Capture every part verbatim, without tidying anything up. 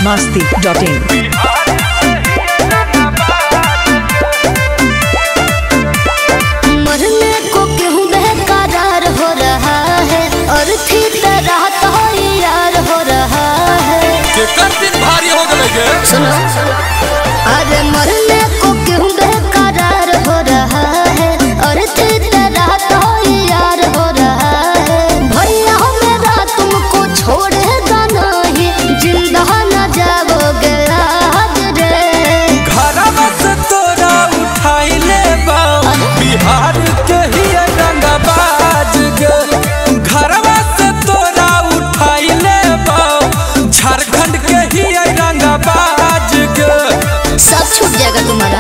मस्ती dot इन। मरने को क्यों बेकरार हो रहा है और थी तरह तो यार हो रहा है। केकर दिन भारी हो गए गे? सुनो अरे मरने को क्यों बेकरार हो रहा है और थी तरह तो यार हो रहा है। भैया मेरा तुमको छोड़ेगा नहीं, जिंदा न जाओगे आज रे। घरवा से तोरा उठाई ले बाऊ, बिहार के ही रंगबाज गे। घरवा से तोरा उठाई ले बाऊ, झारखंड के ही रंगबाज गे। सब छूट जाएगा तुम्हारा।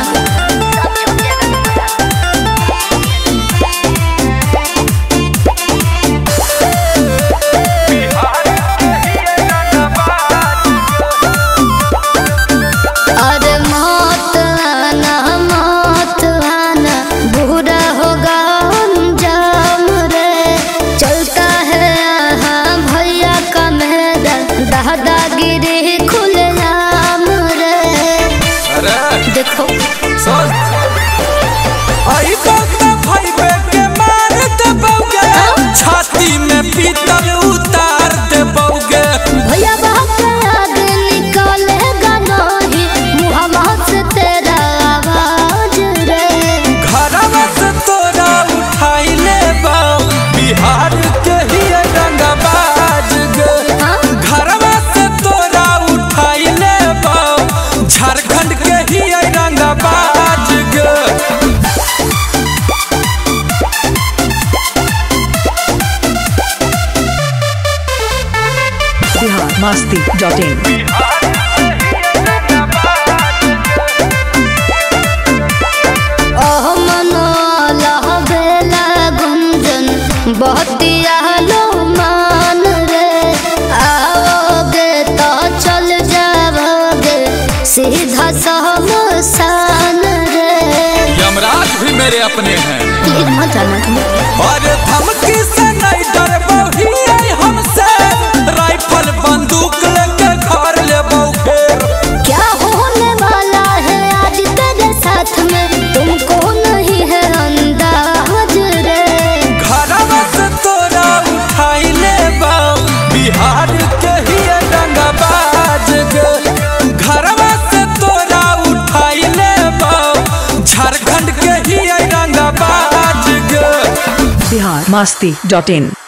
अरे मौत आना मौत आना बुरा होगा अंजाम रे। चलता है यहाँ भैया का मैदान, दादागिरी खुलेआम रे। अरे देखो सोच आई बात भाई बे के मार देबोगे, छाती में पीतल उतार देबोगे। भैया बाप आगे निकालेगा नहीं, मुहम्मा से तेरा आवाज रे। घरवा से तोरा उठाई ले बाऊ, बिहार के ही रंगबाज गे। घरवा से तोरा उठाई ले बाऊ, झारखंड के ही रंगबाज गे। Bihar Masti dot in. ओह मनोला बेला गुंजन बहतिया लो मान रे। आओगे तो चल जाओगे सीधा शमशान रे। यमराज भी मेरे अपने हैं, प्लीज मत जाना तुम। और धमकी से नहीं डरबही हमसे, राइफल बंदूक लेके घर लेबो फिर। क्या होने वाला है आज तेरे साथ में, तुमको नहीं है अंदाज रे। घरवा से तोरा उठाई ले बाऊ, बिहार के ही रंगबाज गे। घरवा से तोरा उठाई ले बाऊ, झारखंड के ही रंगबाज गे। बिहार मस्ती डॉट इन।